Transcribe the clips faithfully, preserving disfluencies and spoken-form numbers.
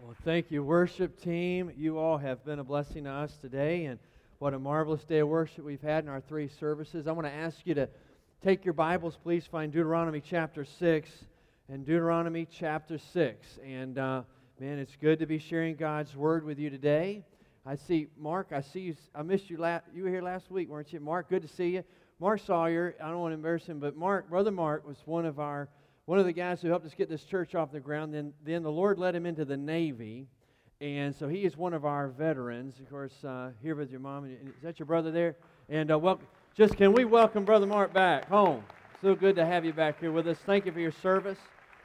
Well, thank you, worship team. You all have been a blessing to us today, and what a marvelous day of worship we've had in our three services. I want to ask you to take your Bibles, please, find Deuteronomy chapter six, and Deuteronomy chapter six. And, uh, man, it's good to be sharing God's Word with you today. I see, Mark, I see you, I missed you, la- you were here last week, weren't you? Mark, good to see you. Mark Sawyer, I don't want to embarrass him, but Mark, Brother Mark was one of our One of the guys who helped us get this church off the ground. Then, then the Lord led him into the Navy, and so he is one of our veterans. Of course, uh, here with your mom. Is that your brother there? And uh, well, just can we welcome Brother Mark back home? So good to have you back here with us. Thank you for your service.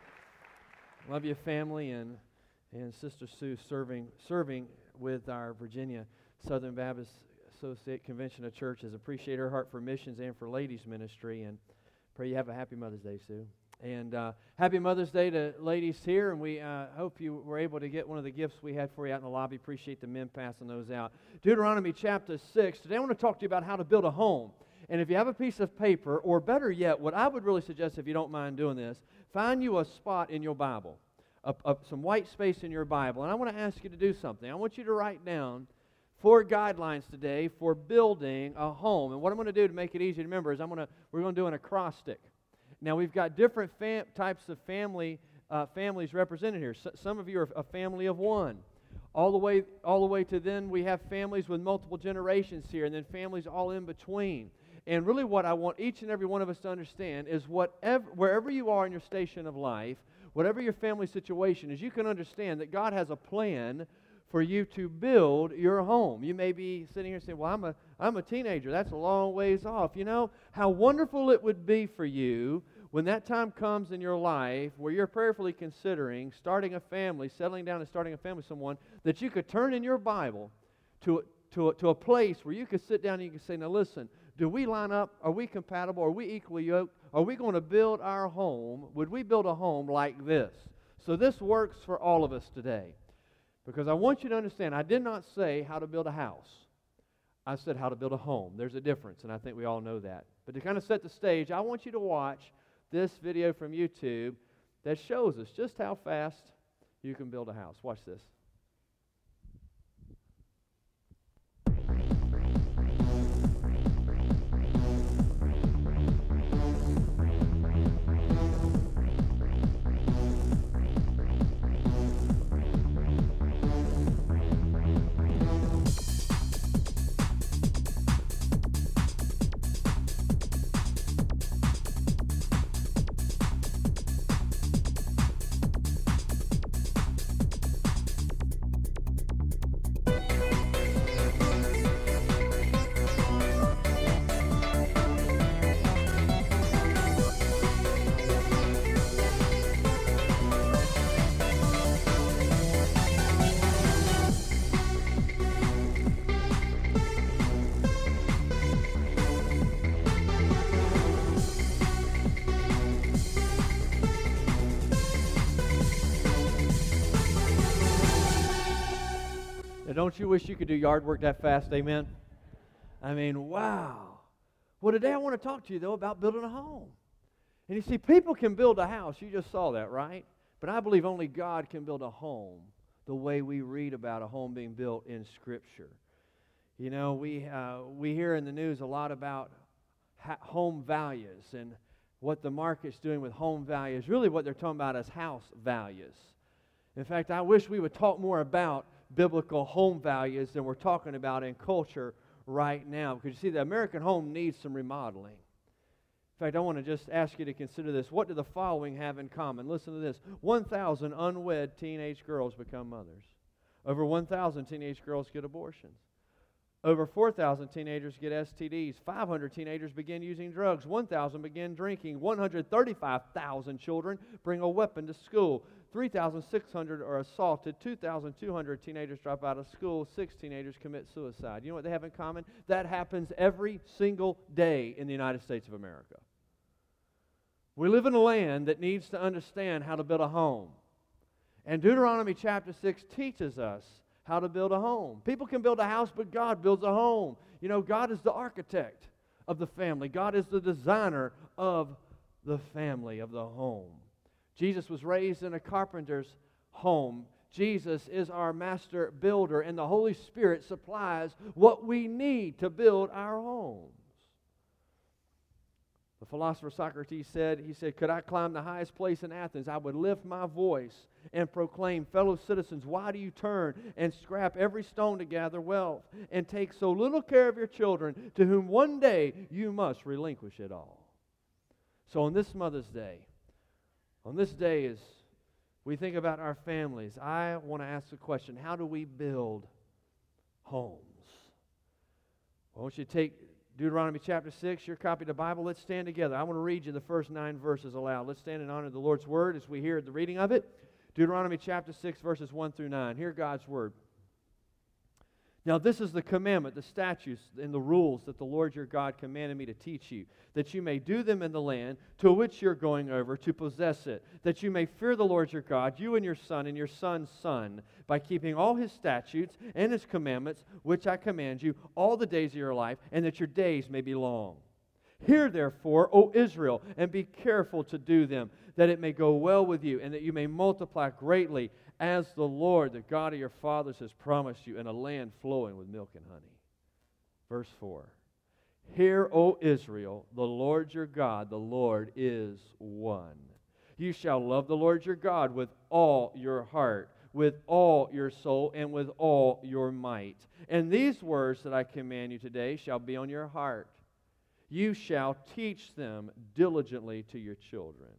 Love your family and and Sister Sue serving serving with our Virginia Southern Baptist Associate Convention of Churches. Appreciate her heart for missions and for ladies ministry, and pray you have a happy Mother's Day, Sue. And uh, happy Mother's Day to ladies here, and we uh, hope you were able to get one of the gifts we had for you out in the lobby. Appreciate the men passing those out. Deuteronomy chapter six. Today I want to talk to you about how to build a home. And if you have a piece of paper, or better yet, what I would really suggest, if you don't mind doing this, find you a spot in your Bible, a, a, some white space in your Bible. And I want to ask you to do something. I want you to write down four guidelines today for building a home. And what I'm going to do to make it easy to remember is I'm going to we're going to do an acrostic. Now, we've got different fam- types of family uh, families represented here. S- some of you are a family of one. All the way all the way to then we have families with multiple generations here, and then families all in between. And really what I want each and every one of us to understand is whatever, wherever you are in your station of life, whatever your family situation is, you can understand that God has a plan for you to build your home. You may be sitting here saying, well, I'm a, I'm a teenager. That's a long ways off. You know, how wonderful it would be for you when that time comes in your life where you're prayerfully considering starting a family, settling down and starting a family with someone, that you could turn in your Bible to, to, to a place where you could sit down and you could say, now listen, do we line up? Are we compatible? Are we equally yoked? Are we going to build our home? Would we build a home like this? So this works for all of us today. Because I want you to understand, I did not say how to build a house. I said how to build a home. There's a difference, and I think we all know that. But to kind of set the stage, I want you to watch this video from YouTube that shows us just how fast you can build a house. Watch this. Don't you wish you could do yard work that fast, amen? I mean, wow. Well, today I want to talk to you, though, about building a home. And you see, people can build a house. You just saw that, right? But I believe only God can build a home the way we read about a home being built in Scripture. You know, we, uh, we hear in the news a lot about ha- home values and what the market's doing with home values. Really what they're talking about is house values. In fact, I wish we would talk more about biblical home values than we're talking about in culture right now. Because you see, the American home needs some remodeling. In fact, I want to just ask you to consider this. What do the following have in common? Listen to this. one thousand unwed teenage girls become mothers. Over one thousand teenage girls get abortions. Over four thousand teenagers get S T Ds. five hundred teenagers begin using drugs. one thousand begin drinking. one hundred thirty-five thousand children bring a weapon to school. three thousand six hundred are assaulted. two thousand two hundred teenagers drop out of school. Six teenagers commit suicide. You know what they have in common? That happens every single day in the United States of America. We live in a land that needs to understand how to build a home. And Deuteronomy chapter six teaches us how to build a home. People can build a house, but God builds a home. You know, God is the architect of the family. God is the designer of the family, of the home. Jesus was raised in a carpenter's home. Jesus is our master builder, and the Holy Spirit supplies what we need to build our homes. The philosopher Socrates said, he said, could I climb the highest place in Athens, I would lift my voice and proclaim, fellow citizens, why do you turn and scrap every stone to gather wealth, and take so little care of your children, to whom one day you must relinquish it all? So on this Mother's Day, on this day as we think about our families, I want to ask the question, how do we build homes? I want you to take Deuteronomy chapter six, your copy of the Bible. Let's stand together. I want to read you the first nine verses aloud. Let's stand in honor of the Lord's Word as we hear the reading of it. Deuteronomy chapter six, verses one through nine. Hear God's Word. Now this is the commandment, the statutes, and the rules that the Lord your God commanded me to teach you, that you may do them in the land to which you're going over to possess it, that you may fear the Lord your God, you and your son and your son's son, by keeping all His statutes and His commandments, which I command you, all the days of your life, and that your days may be long. Hear therefore, O Israel, and be careful to do them, that it may go well with you, and that you may multiply greatly, as the Lord, the God of your fathers, has promised you, in a land flowing with milk and honey. Verse four. Hear, O Israel, the Lord your God, the Lord is one. You shall love the Lord your God with all your heart, with all your soul, and with all your might. And these words that I command you today shall be on your heart. You shall teach them diligently to your children,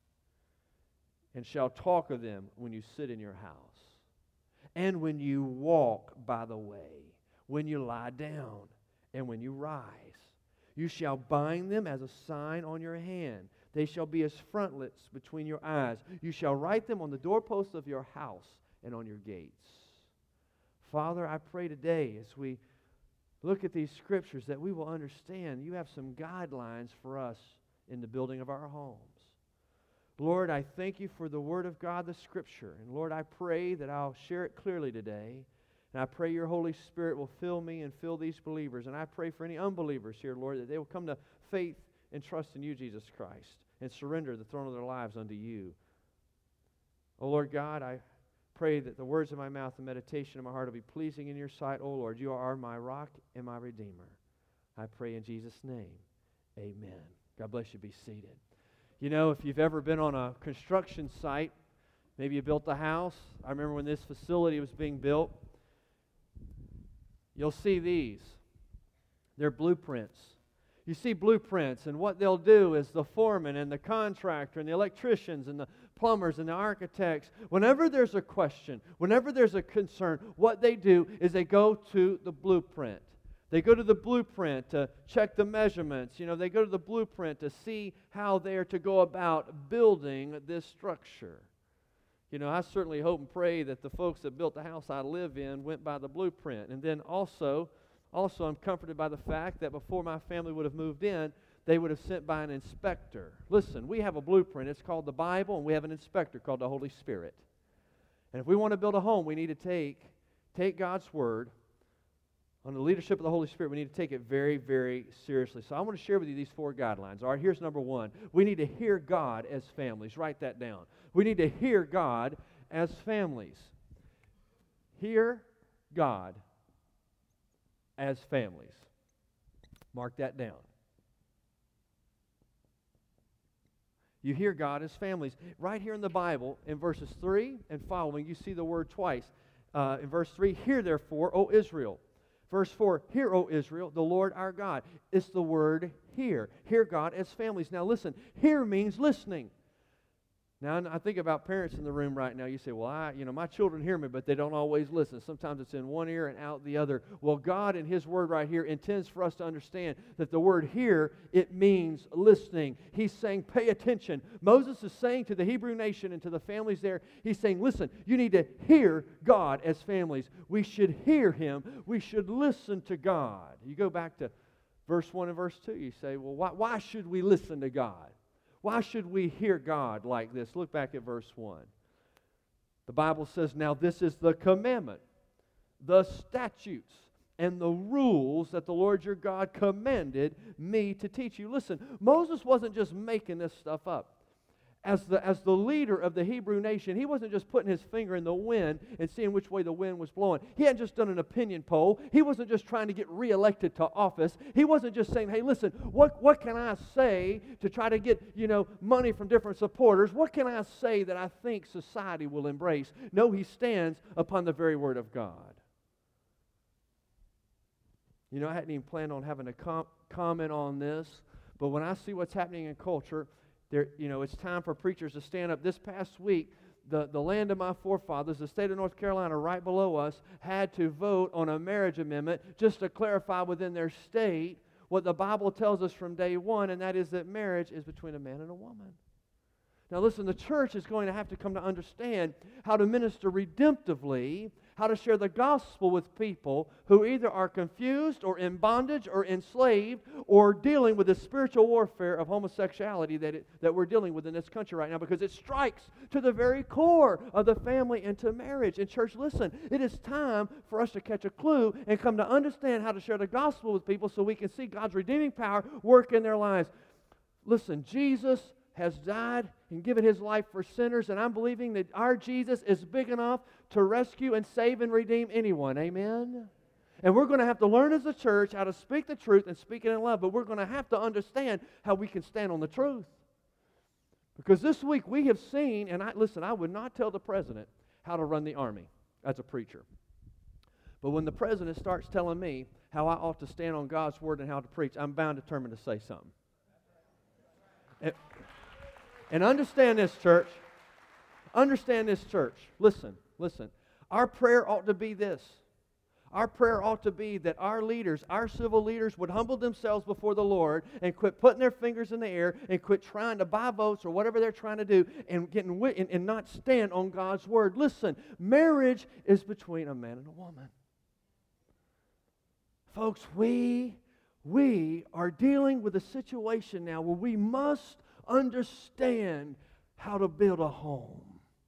and shall talk of them when you sit in your house, and when you walk by the way, when you lie down, and when you rise. You shall bind them as a sign on your hand. They shall be as frontlets between your eyes. You shall write them on the doorposts of your house and on your gates. Father, I pray today as we look at these scriptures that we will understand you have some guidelines for us in the building of our homes. Lord, I thank you for the Word of God, the Scripture. And Lord, I pray that I'll share it clearly today. And I pray your Holy Spirit will fill me and fill these believers. And I pray for any unbelievers here, Lord, that they will come to faith and trust in you, Jesus Christ, and surrender the throne of their lives unto you. Oh, Lord God, I pray that the words of my mouth and meditation of my heart will be pleasing in your sight. Oh, Lord, you are my rock and my redeemer. I pray in Jesus' name. Amen. God bless you. Be seated. You know, if you've ever been on a construction site, maybe you built a house. I remember when this facility was being built. You'll see these. They're blueprints. You see blueprints, and what they'll do is the foreman and the contractor and the electricians and the plumbers and the architects, whenever there's a question, whenever there's a concern, what they do is they go to the blueprint. They go to the blueprint to check the measurements. You know, they go to the blueprint to see how they are to go about building this structure. You know, I certainly hope and pray that the folks that built the house I live in went by the blueprint. And then also, also I'm comforted by the fact that before my family would have moved in, they would have sent by an inspector. Listen, we have a blueprint. It's called the Bible, and we have an inspector called the Holy Spirit. And if we want to build a home, we need to take, take God's Word. On the leadership of the Holy Spirit, we need to take it very, very seriously. So I want to share with you these four guidelines. All right, here's number one. We need to hear God as families. Write that down. We need to hear God as families. Hear God as families. Mark that down. You hear God as families. Right here in the Bible, in verses three and following, you see the word twice. Uh, in verse three, hear therefore, O Israel. Verse four, hear, O Israel, the Lord our God. It's the word hear. Hear God as families. Now listen, hear means listening. Now, I think about parents in the room right now. You say, well, I, you know, my children hear me, but they don't always listen. Sometimes it's in one ear and out the other. Well, God in His Word right here intends for us to understand that the word hear, it means listening. He's saying, pay attention. Moses is saying to the Hebrew nation and to the families there, he's saying, listen, you need to hear God as families. We should hear Him. We should listen to God. You go back to verse one and verse two. You say, well, why, why should we listen to God? Why should we hear God like this? Look back at verse one. The Bible says, now this is the commandment, the statutes, and the rules that the Lord your God commanded me to teach you. Listen, Moses wasn't just making this stuff up. As the, as the leader of the Hebrew nation, he wasn't just putting his finger in the wind and seeing which way the wind was blowing. He hadn't just done an opinion poll. He wasn't just trying to get reelected to office. He wasn't just saying, hey, listen, what, what can I say to try to get, you know, money from different supporters? What can I say that I think society will embrace? No, he stands upon the very word of God. You know, I hadn't even planned on having a com- comment on this, but when I see what's happening in culture, There, you know, it's time for preachers to stand up. This past week, the, the land of my forefathers, the state of North Carolina right below us, had to vote on a marriage amendment just to clarify within their state what the Bible tells us from day one, and that is that marriage is between a man and a woman. Now listen, the church is going to have to come to understand how to minister redemptively, how to share the gospel with people who either are confused or in bondage or enslaved or dealing with the spiritual warfare of homosexuality that, it, that we're dealing with in this country right now, because it strikes to the very core of the family and to marriage. And church, listen, it is time for us to catch a clue and come to understand how to share the gospel with people so we can see God's redeeming power work in their lives. Listen, Jesus has died and given His life for sinners, and I'm believing that our Jesus is big enough to rescue and save and redeem anyone. Amen? And we're going to have to learn as a church how to speak the truth and speak it in love, but we're going to have to understand how we can stand on the truth. Because this week we have seen, and I listen, I would not tell the president how to run the army as a preacher. But when the president starts telling me how I ought to stand on God's word and how to preach, I'm bound and determined to say something. And, And understand this, church. Understand this, church. Listen, listen. Our prayer ought to be this. Our prayer ought to be that our leaders, our civil leaders, would humble themselves before the Lord and quit putting their fingers in the air and quit trying to buy votes or whatever they're trying to do and, getting, and, and not stand on God's word. Listen, marriage is between a man and a woman. Folks, we, we are dealing with a situation now where we must understand how to build a home.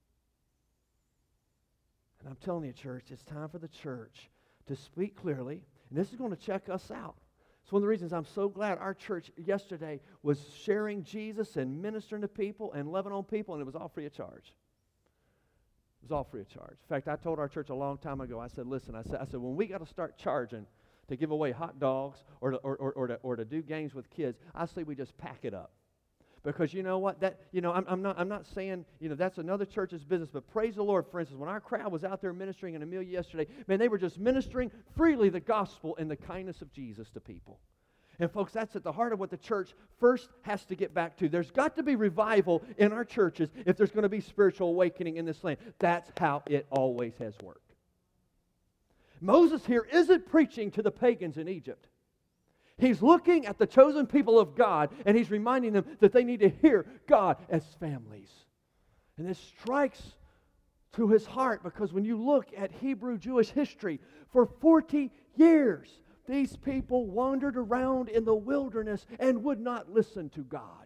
And I'm telling you, church, it's time for the church to speak clearly, and this is going to check us out. It's one of the reasons I'm so glad our church yesterday was sharing Jesus and ministering to people and loving on people, and it was all free of charge. It was all free of charge. In fact, I told our church a long time ago, I said, listen, I said, I said when we got to start charging to give away hot dogs or to, or, or, or, to, or to do games with kids, I say we just pack it up. Because you know what? That you know, I'm, I'm not I'm not saying, you know, that's another church's business, but praise the Lord, for instance, when our crowd was out there ministering in Amelia yesterday, man, they were just ministering freely the gospel and the kindness of Jesus to people. And folks, that's at the heart of what the church first has to get back to. There's got to be revival in our churches if there's going to be spiritual awakening in this land. That's how it always has worked. Moses here isn't preaching to the pagans in Egypt. He's looking at the chosen people of God, and he's reminding them that they need to hear God as families. And this strikes to his heart, because when you look at Hebrew Jewish history, for forty years, these people wandered around in the wilderness and would not listen to God.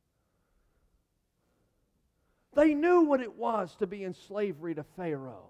They knew what it was to be in slavery to Pharaoh.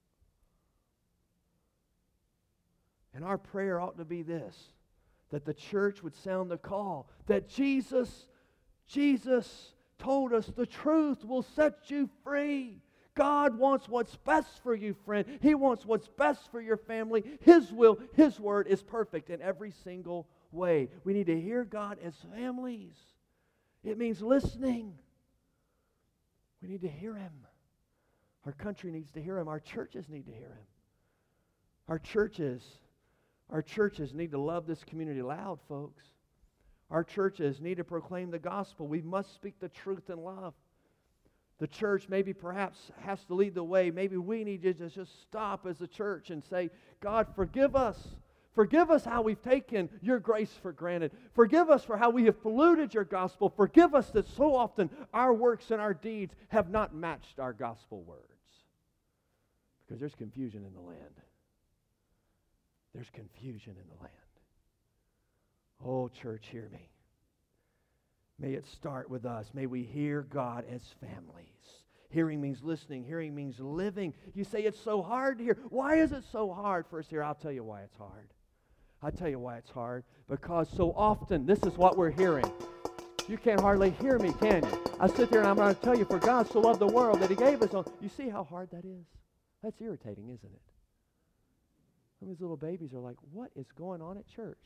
And our prayer ought to be this: that the church would sound the call, that Jesus, Jesus told us the truth will set you free. God wants what's best for you, friend. He wants what's best for your family. His will, His word is perfect in every single way. We need to hear God as families. It means listening. We need to hear Him. Our country needs to hear Him. Our churches need to hear Him. Our churches Our churches need to love this community loud, folks. Our churches need to proclaim the gospel. We must speak the truth in love. The church maybe perhaps has to lead the way. Maybe we need to just stop as a church and say, God, forgive us. Forgive us how we've taken your grace for granted. Forgive us for how we have polluted your gospel. Forgive us that so often our works and our deeds have not matched our gospel words. Because there's confusion in the land. There's confusion in the land. Oh, church, hear me. May it start with us. May we hear God as families. Hearing means listening. Hearing means living. You say it's so hard to hear. Why is it so hard for us here? I'll tell you why it's hard. I'll tell you why it's hard. Because so often, this is what we're hearing. You can't hardly hear me, can you? I sit there and I'm going to tell you, for God so loved the world that he gave us. On. You see how hard that is? That's irritating, isn't it? Some of these little babies are like, what is going on at church?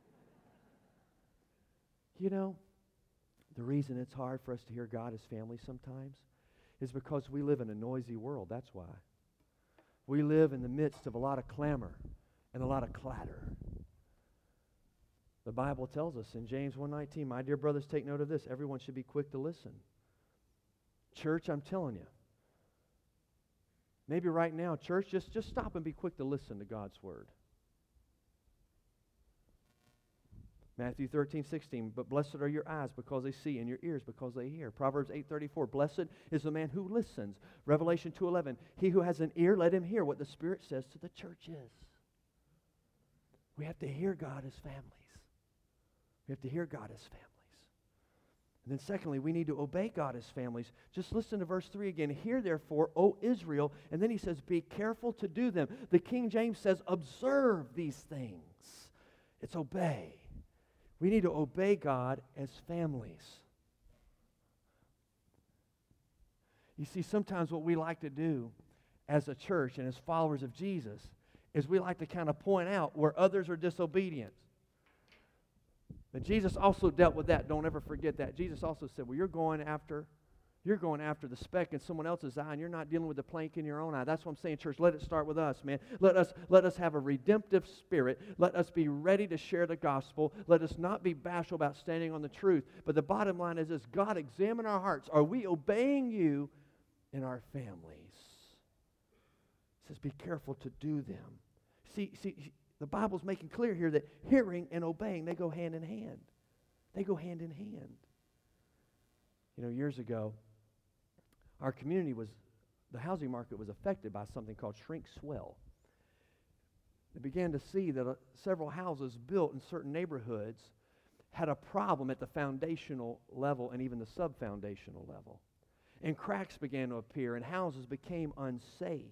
You know, the reason it's hard for us to hear God as family sometimes is because we live in a noisy world. That's why. We live in the midst of a lot of clamor and a lot of clatter. The Bible tells us in James one nineteen, my dear brothers, take note of this. Everyone should be quick to listen. Church, I'm telling you. Maybe right now, church, just, just stop and be quick to listen to God's word. Matthew thirteen, sixteen, but blessed are your eyes because they see and your ears because they hear. Proverbs eight thirty-four, blessed is the man who listens. Revelation two eleven, he who has an ear, let him hear what the Spirit says to the churches. We have to hear God as families. We have to hear God as families. And then secondly, we need to obey God as families. Just listen to verse three again. Hear therefore, O Israel, and then he says, be careful to do them. The King James says, observe these things. It's obey. We need to obey God as families. You see, sometimes what we like to do as a church and as followers of Jesus is we like to kind of point out where others are disobedient. But Jesus also dealt with that. Don't ever forget that. Jesus also said, well, you're going after, you're going after the speck in someone else's eye, and you're not dealing with the plank in your own eye. That's what I'm saying, church. Let it start with us, man. Let us, let us have a redemptive spirit. Let us be ready to share the gospel. Let us not be bashful about standing on the truth. But the bottom line is this, God, examine our hearts. Are we obeying you in our families? It says, be careful to do them. See, see, the Bible's making clear here that hearing and obeying, they go hand in hand. They go hand in hand. You know, years ago, our community was, the housing market was affected by something called shrink swell. They began to see that uh, several houses built in certain neighborhoods had a problem at the foundational level and even the sub-foundational level. And cracks began to appear and houses became unsafe.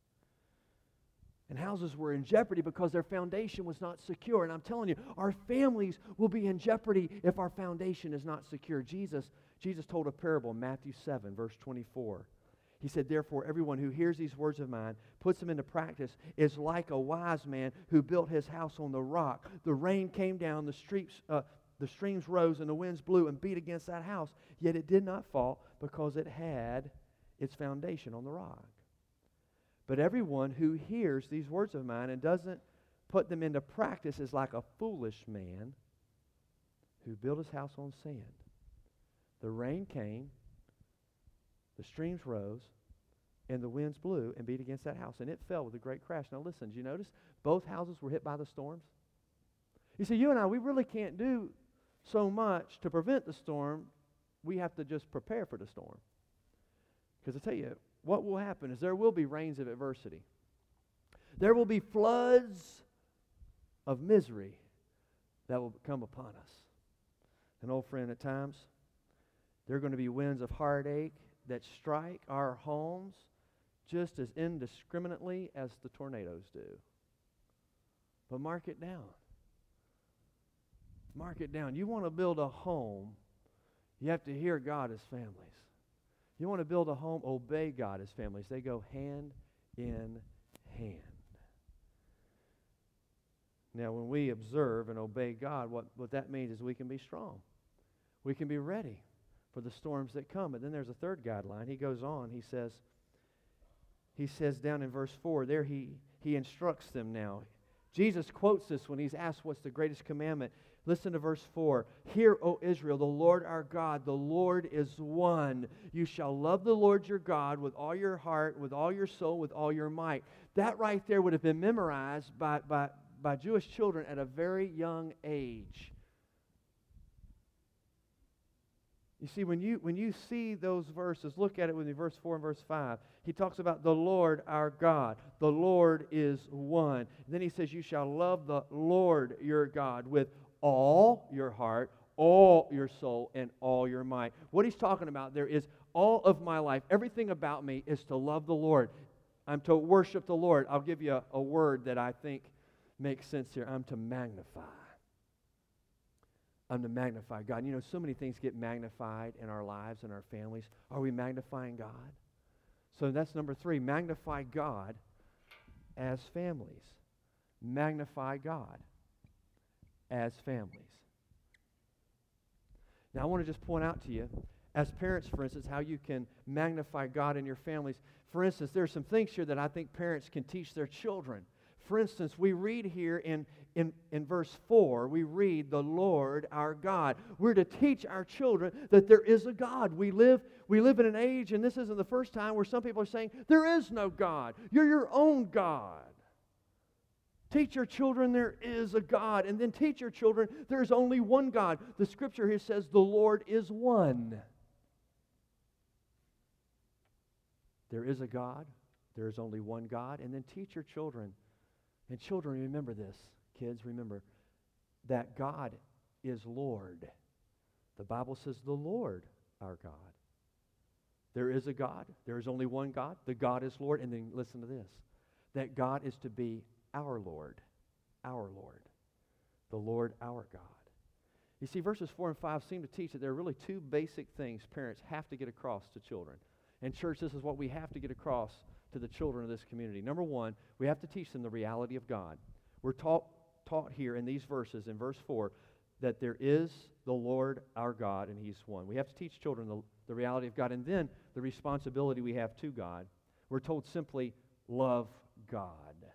And houses were in jeopardy because their foundation was not secure. And I'm telling you, our families will be in jeopardy if our foundation is not secure. Jesus, Jesus told a parable in Matthew seven, verse twenty-four. He said, therefore, everyone who hears these words of mine, puts them into practice, is like a wise man who built his house on the rock. The rain came down, the streets, uh, the streams rose, and the winds blew and beat against that house. Yet it did not fall because it had its foundation on the rock. But everyone who hears these words of mine and doesn't put them into practice is like a foolish man who built his house on sand. The rain came, the streams rose, and the winds blew and beat against that house, and it fell with a great crash. Now listen, did you notice? Both houses were hit by the storms. You see, you and I, we really can't do so much to prevent the storm. We have to just prepare for the storm. Because I tell you, what will happen is there will be rains of adversity. There will be floods of misery that will come upon us. And old friend, at times, there are going to be winds of heartache that strike our homes just as indiscriminately as the tornadoes do. But mark it down. Mark it down. You want to build a home, you have to hear God as families. You want to build a home, obey God as families. They go hand in hand. Now, when we observe and obey God, what, what that means is we can be strong. We can be ready for the storms that come. But then there's a third guideline. He goes on. He says, he says down in verse four, there he, he instructs them now. Jesus quotes this when he's asked what's the greatest commandment. Listen to verse four. Hear, O Israel, the Lord our God, the Lord is one. You shall love the Lord your God with all your heart, with all your soul, with all your might. That right there would have been memorized by, by, by Jewish children at a very young age. You see, when you, when you see those verses, look at it with me, verse four and verse five. He talks about the Lord our God. The Lord is one. And then he says, you shall love the Lord your God with all your heart, all your soul, and all your might. What he's talking about there is all of my life, everything about me is to love the Lord. I'm to worship the Lord. I'll give you a, a word that I think makes sense here. I'm to magnify. I'm to magnify God. You know, so many things get magnified in our lives and our families. Are we magnifying God? So that's number three. Magnify God as families. Magnify God as families. Now, I want to just point out to you, as parents, for instance, how you can magnify God in your families. For instance, there are some things here that I think parents can teach their children. For instance, we read here in, in, in verse four, we read, the Lord our God. We're to teach our children that there is a God. We live, we live in an age, and this isn't the first time, where some people are saying, there is no God. You're your own God. Teach your children there is a God, and then teach your children there is only one God. The Scripture here says the Lord is one. There is a God, there is only one God, and then teach your children. And children, remember this. Kids, remember that God is Lord. The Bible says the Lord our God. There is a God. There is only one God. The God is Lord. And then listen to this. That God is to be our Lord. Our Lord. The Lord our God. You see, verses four and five seem to teach that there are really two basic things parents have to get across to children. And church, this is what we have to get across to the children of this community. Number one, we have to teach them the reality of God. We're taught, taught here in these verses, in verse four, that there is the Lord our God, and He's one. We have to teach children the, the reality of God, and then the responsibility we have to God. We're told simply, love God.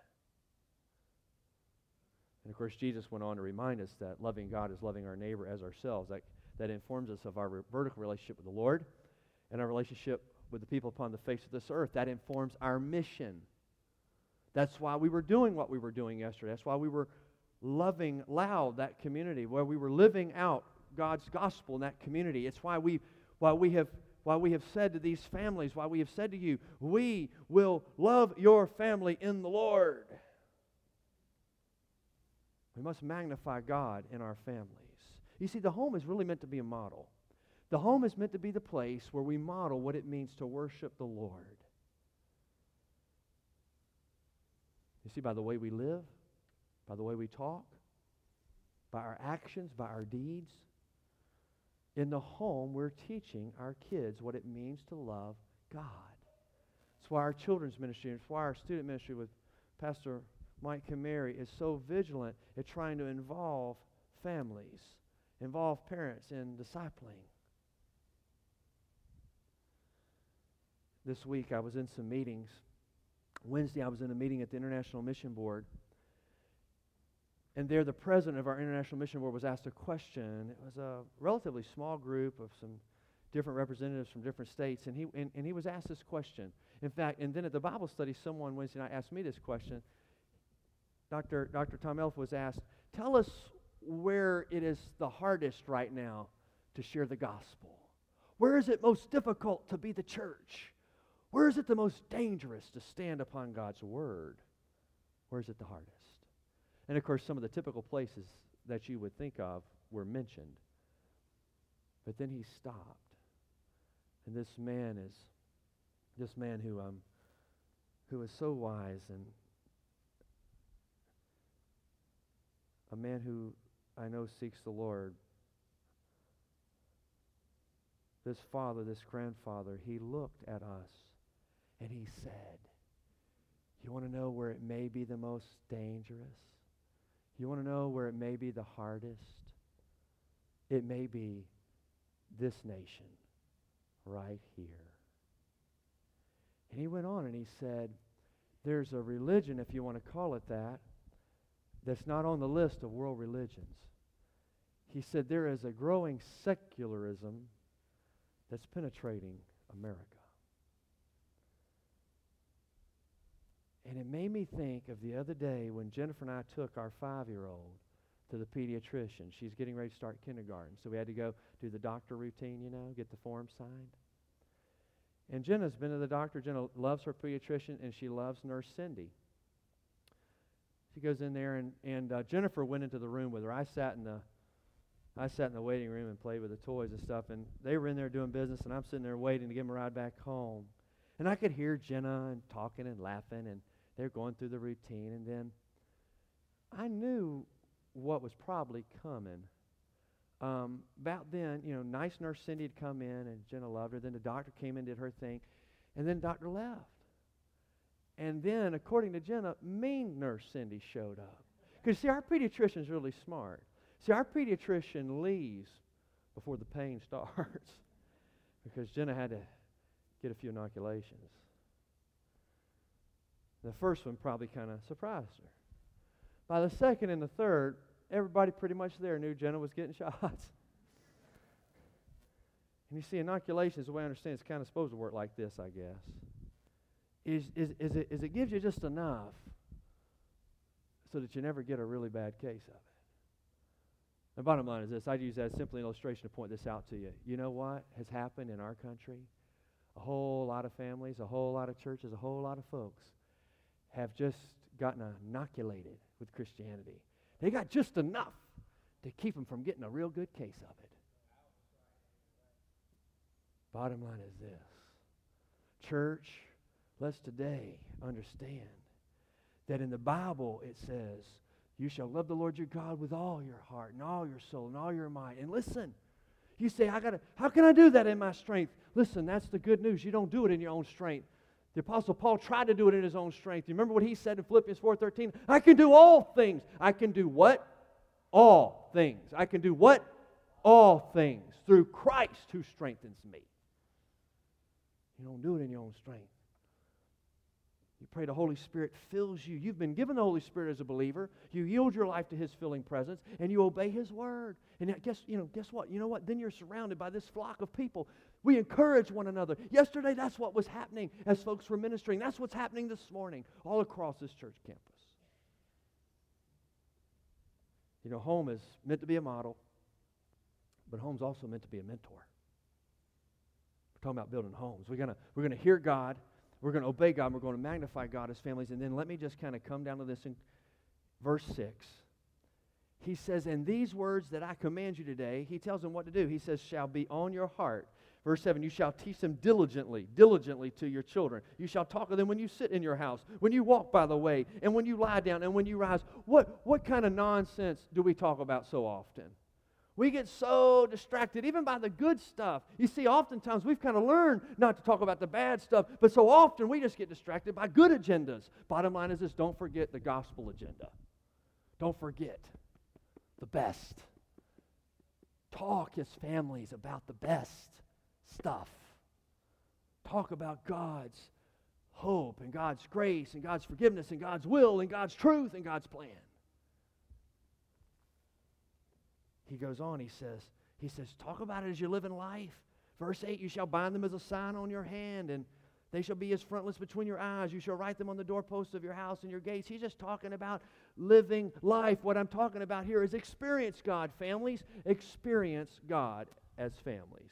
And of course, Jesus went on to remind us that loving God is loving our neighbor as ourselves. That, that informs us of our re- vertical relationship with the Lord and our relationship with the people upon the face of this earth. That informs our mission. That's why we were doing what we were doing yesterday. That's why we were loving loud that community, where we were living out God's gospel in that community. It's why we, why we have, why we have said to these families, why we have said to you, we will love your family in the Lord. We must magnify God in our families. You see, the home is really meant to be a model. The home is meant to be the place where we model what it means to worship the Lord. You see, by the way we live, by the way we talk, by our actions, by our deeds, in the home we're teaching our kids what it means to love God. That's why our children's ministry, and that's why our student ministry with Pastor Mike Kamari is so vigilant at trying to involve families, involve parents in discipling. This week I was in some meetings. Wednesday I was in a meeting at the International Mission Board. And there the president of our International Mission Board was asked a question. It was a relatively small group of some different representatives from different states. And he, and, and he was asked this question. In fact, and then at the Bible study, someone Wednesday night asked me this question. Doctor Doctor Tom Elf was asked, tell us where it is the hardest right now to share the gospel. Where is it most difficult to be the church? Where is it the most dangerous to stand upon God's word? Where is it the hardest? And of course, some of the typical places that you would think of were mentioned. But then he stopped. And this man is, this man who um, who is so wise, and a man who I know seeks the Lord, this father, this grandfather, he looked at us and he said, you want to know where it may be the most dangerous? You want to know where it may be the hardest? It may be this nation right here. And he went on and he said, there's a religion, if you want to call it that, that's not on the list of world religions. He said there is a growing secularism that's penetrating America. And it made me think of the other day when Jennifer and I took our five-year-old to the pediatrician. She's getting ready to start kindergarten, so we had to go do the doctor routine, you know, get the form signed. And Jenna's been to the doctor. Jenna loves her pediatrician, and she loves Nurse Cindy. She goes in there, and, and uh, Jennifer went into the room with her. I sat in the I sat in the waiting room and played with the toys and stuff, and they were in there doing business, and I'm sitting there waiting to give them a ride back home. And I could hear Jenna and talking and laughing, and they're going through the routine, and then I knew what was probably coming. um, about then, you know, nice nurse Cindy had come in, and Jenna loved her. Then the doctor came in, did her thing, and then the doctor left. And then, according to Jenna, mean nurse Cindy showed up. Because, see, our pediatrician's really smart. See, our pediatrician leaves before the pain starts because Jenna had to get a few inoculations. The first one probably kind of surprised her. By the second and the third, everybody pretty much there knew Jenna was getting shots. And you see, inoculations, the way I understand, it's kind of supposed to work like this, I guess. Is, is, is, it, is it gives you just enough so that you never get a really bad case of it. The bottom line is this. I use that as simply an illustration to point this out to you. You know what has happened in our country? A whole lot of families, a whole lot of churches, a whole lot of folks have just gotten inoculated with Christianity. They got just enough to keep them from getting a real good case of it. Bottom line is this. Church, let's today understand that in the Bible it says, you shall love the Lord your God with all your heart and all your soul and all your might. And listen, you say, I gotta, how can I do that in my strength? Listen, that's the good news. You don't do it in your own strength. The Apostle Paul tried to do it in his own strength. You remember what he said in Philippians four thirteen? I can do all things. I can do what? All things. I can do what? All things through Christ who strengthens me. You don't do it in your own strength. You pray the Holy Spirit fills you. You've been given the Holy Spirit as a believer. You yield your life to His filling presence, and you obey His word. And guess, you know, guess what? You know what? Then you're surrounded by this flock of people. We encourage one another. Yesterday, that's what was happening as folks were ministering. That's what's happening this morning all across this church campus. You know, home is meant to be a model, but home's also meant to be a mentor. We're talking about building homes. We're gonna we're gonna hear God. We're going to obey God, and we're going to magnify God as families. And then let me just kind of come down to this in verse six. He says, and these words that I command you today, he tells them what to do. He says, shall be on your heart. Verse seven, you shall teach them diligently, diligently to your children. You shall talk to them when you sit in your house, when you walk by the way, and when you lie down, and when you rise. What, what kind of nonsense do we talk about so often? We get so distracted, even by the good stuff. You see, oftentimes we've kind of learned not to talk about the bad stuff, but so often we just get distracted by good agendas. Bottom line is this, don't forget the gospel agenda. Don't forget the best. Talk as families about the best stuff. Talk about God's hope and God's grace and God's forgiveness and God's will and God's truth and God's plan. He goes on, he says, he says, talk about it as you live in life. Verse eight, you shall bind them as a sign on your hand, and they shall be as frontlets between your eyes. You shall write them on the doorposts of your house and your gates. He's just talking about living life. What I'm talking about here is experience God, families. Experience God as families.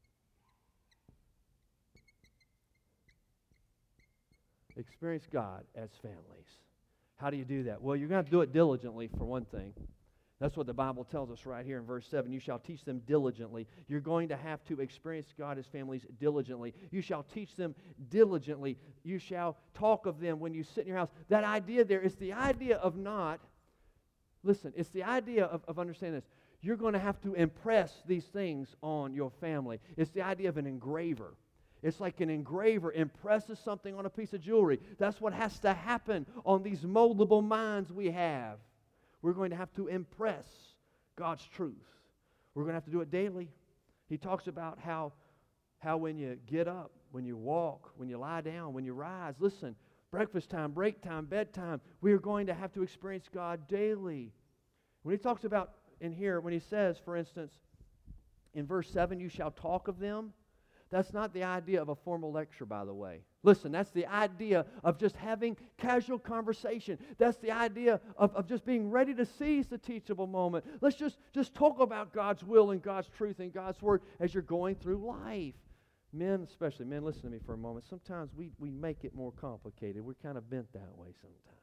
Experience God as families. How do you do that? Well, you're going to have to do it diligently, for one thing. That's what the Bible tells us right here in verse seven. You shall teach them diligently. You're going to have to experience God as families diligently. You shall teach them diligently. You shall talk of them when you sit in your house. That idea there is the idea of not, listen, it's the idea of, of understanding this. You're going to have to impress these things on your family. It's the idea of an engraver. It's like an engraver impresses something on a piece of jewelry. That's what has to happen on these moldable minds we have. We're going to have to impress God's truth. We're going to have to do it daily. He talks about how, how when you get up, when you walk, when you lie down, when you rise, listen, breakfast time, break time, bedtime, we are going to have to experience God daily. When he talks about in here, when he says, for instance, in verse seven, you shall talk of them, that's not the idea of a formal lecture, by the way. Listen, that's the idea of just having casual conversation. That's the idea of, of just being ready to seize the teachable moment. Let's just, just talk about God's will and God's truth and God's word as you're going through life. Men, especially, men, listen to me for a moment. Sometimes we, we make it more complicated. We're kind of bent that way sometimes.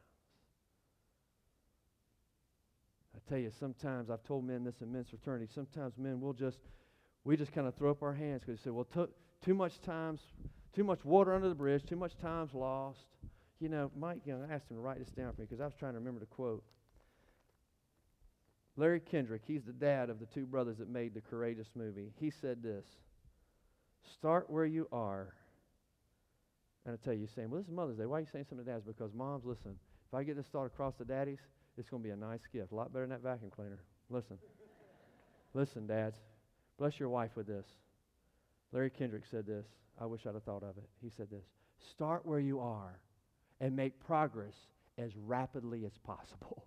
I tell you, sometimes, I've told men this in men's fraternity, sometimes men will just, we just kind of throw up our hands because they say, well, t- too much time's, too much water under the bridge, too much time's lost. You know, Mike, you know, I asked him to write this down for me because I was trying to remember the quote. Larry Kendrick, he's the dad of the two brothers that made the Courageous movie. He said this, start where you are. And I tell you, you're saying, well, this is Mother's Day. Why are you saying something to dads? Because moms, listen, if I get this thought across to daddies, it's going to be a nice gift. A lot better than that vacuum cleaner. Listen. Listen, dads. Bless your wife with this. Larry Kendrick said this. I wish I'd have thought of it. He said this. Start where you are and make progress as rapidly as possible.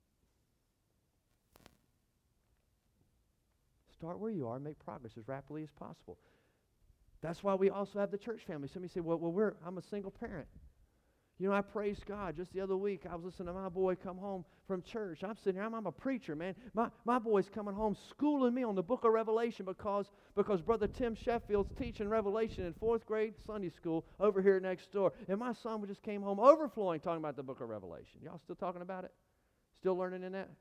Start where you are and make progress as rapidly as possible. That's why we also have the church family. Somebody say, well, well we're, I'm a single parent. You know, I praise God. Just the other week, I was listening to my boy come home from church. I'm sitting here. I'm, I'm a preacher, man. My, my boy's coming home schooling me on the book of Revelation because, because Brother Tim Sheffield's teaching Revelation in fourth grade Sunday school over here next door. And my son just came home overflowing talking about the book of Revelation. Y'all still talking about it? Still learning in that?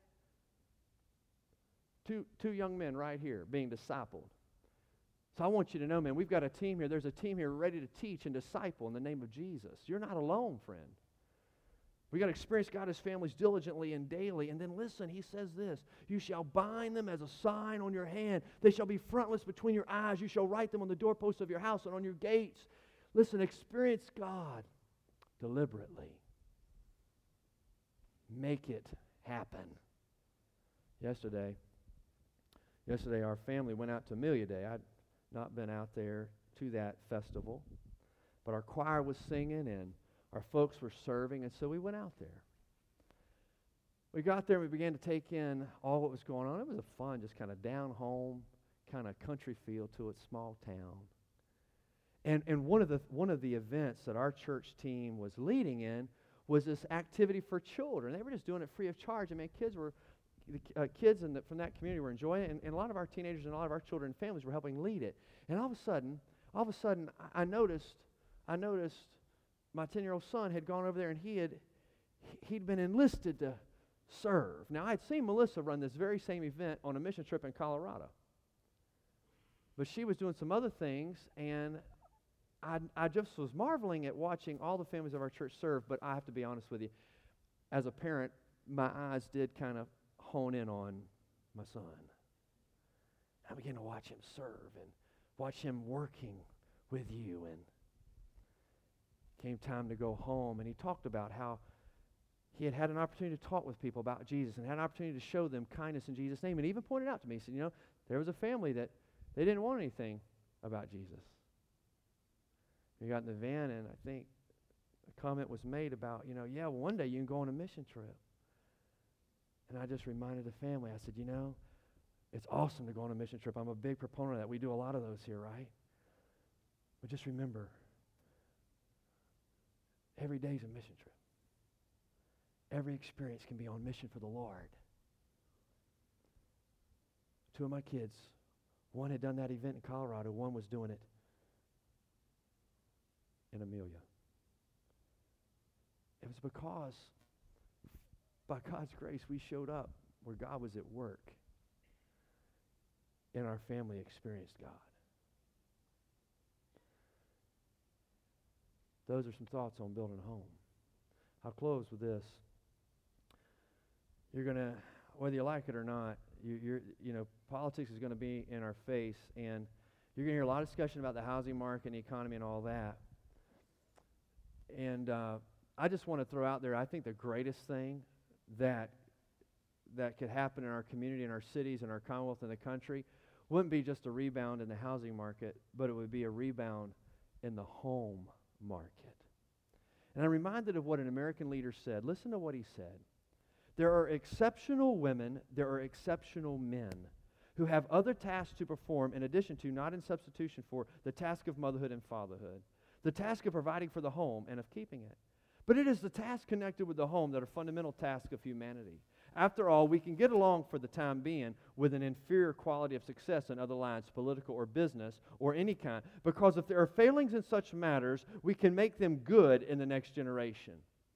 Two, two young men right here being discipled. So I want you to know, man, we've got a team here. There's a team here ready to teach and disciple in the name of Jesus. You're not alone, friend. We've got to experience God as families diligently and daily. And then listen, he says this, you shall bind them as a sign on your hand. They shall be frontlets between your eyes. You shall write them on the doorposts of your house and on your gates. Listen, experience God deliberately. Make it happen. Yesterday, yesterday our family went out to Amelia Day. I'd not been out there to that festival, but our choir was singing and our folks were serving, and so we went out there. We got there and we began to take in all what was going on. It was a fun, just kind of down home, kind of country feel to it, small town. And and one of the one of the events that our church team was leading in was this activity for children. They were just doing it free of charge. I mean, kids were The uh, kids in the, from that community were enjoying it, and, and a lot of our teenagers and a lot of our children and families were helping lead it. And all of a sudden, all of a sudden, I, I noticed, I noticed my ten-year-old son had gone over there, and he had, he'd been enlisted to serve. Now, I had seen Melissa run this very same event on a mission trip in Colorado, but she was doing some other things, and I, I just was marveling at watching all the families of our church serve. But I have to be honest with you, as a parent, my eyes did kind of hone in on my son. I began to watch him serve and watch him working with you. And came time to go home, and he talked about how he had had an opportunity to talk with people about Jesus and had an opportunity to show them kindness in Jesus' name. And he even pointed out to me, he said, you know, there was a family that they didn't want anything about Jesus. We got in the van, and I think a comment was made about, you know, yeah, well, one day you can go on a mission trip. And I just reminded the family, I said, you know, it's awesome to go on a mission trip. I'm a big proponent of that. We do a lot of those here, right? But just remember, every day's a mission trip. Every experience can be on mission for the Lord. Two of my kids, one had done that event in Colorado, one was doing it in Amelia. It was because by God's grace, we showed up where God was at work, and our family experienced God. Those are some thoughts on building a home. I'll close with this. You're going to, whether you like it or not, you, you're, you know, politics is going to be in our face, and you're going to hear a lot of discussion about the housing market and the economy and all that. And uh, I just want to throw out there, I think the greatest thing that that could happen in our community, in our cities, in our Commonwealth, in the country, wouldn't be just a rebound in the housing market, but it would be a rebound in the home market. And I'm reminded of what an American leader said. Listen to what he said. There are exceptional women, there are exceptional men who have other tasks to perform in addition to, not in substitution for, the task of motherhood and fatherhood, the task of providing for the home and of keeping it. But it is the tasks connected with the home that are fundamental tasks of humanity. After all, we can get along for the time being with an inferior quality of success in other lines, political or business or any kind, because if there are failings in such matters, we can make them good in the next generation.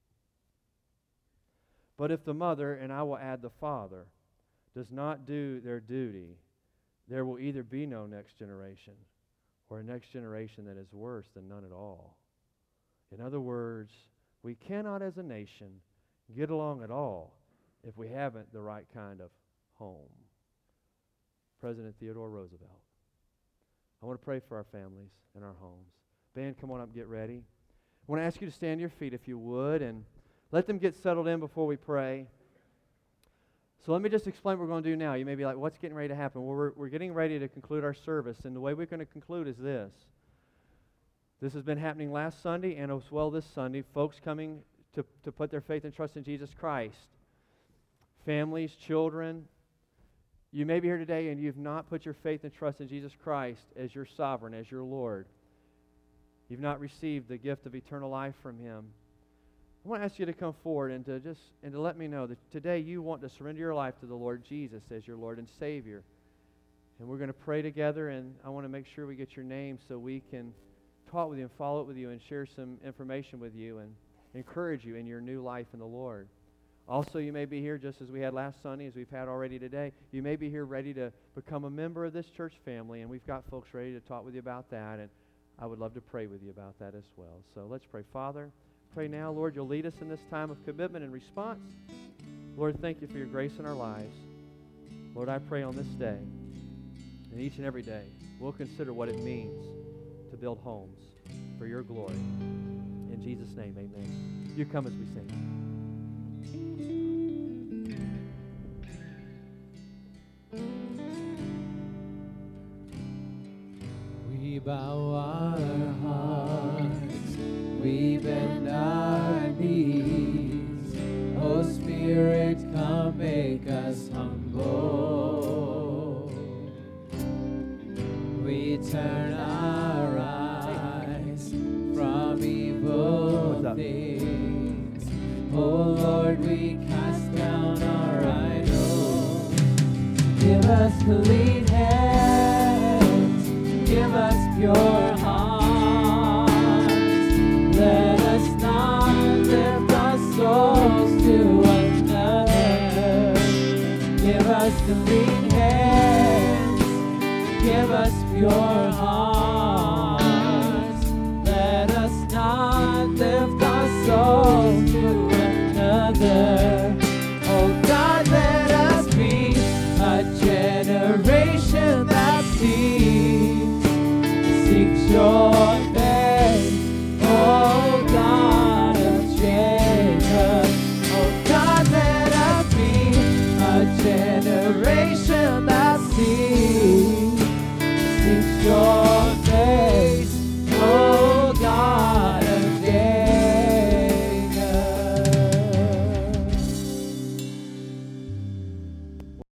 But if the mother, and I will add the father, does not do their duty, there will either be no next generation or a next generation that is worse than none at all. In other words, we cannot as a nation get along at all if we haven't the right kind of home. President Theodore Roosevelt. I want to pray for our families and our homes. Band, come on up and get ready. I want to ask you to stand to your feet if you would, and let them get settled in before we pray. So let me just explain what we're going to do now. You may be like, what's getting ready to happen? Well, we're, we're getting ready to conclude our service, and the way we're going to conclude is this. This has been happening last Sunday and as well this Sunday. Folks coming to, to put their faith and trust in Jesus Christ. Families, children. You may be here today and you've not put your faith and trust in Jesus Christ as your sovereign, as your Lord. You've not received the gift of eternal life from Him. I want to ask you to come forward and to just and to let me know that today you want to surrender your life to the Lord Jesus as your Lord and Savior. And we're going to pray together, and I want to make sure we get your name so we can talk with you and follow up with you and share some information with you and encourage you in your new life in the Lord. Also, you may be here just as we had last Sunday, as we've had already today. You may be here ready to become a member of this church family, and we've got folks ready to talk with you about that, and I would love to pray with you about that as well. So let's pray. Father, pray now, Lord, you'll lead us in this time of commitment and response. Lord, thank you for your grace in our lives. Lord, I pray on this day, and each and every day, we'll consider what it means to build homes for your glory. In Jesus' name, amen. You come as we sing. We bow our hearts, we bend our knees. Oh Spirit, come make us humble. We turn our eyes from evil things. Oh Lord, we cast down our idols. Give us clean hands, give us pure hearts. Let us not lift our souls to another. Give us clean hands, give us pure hearts.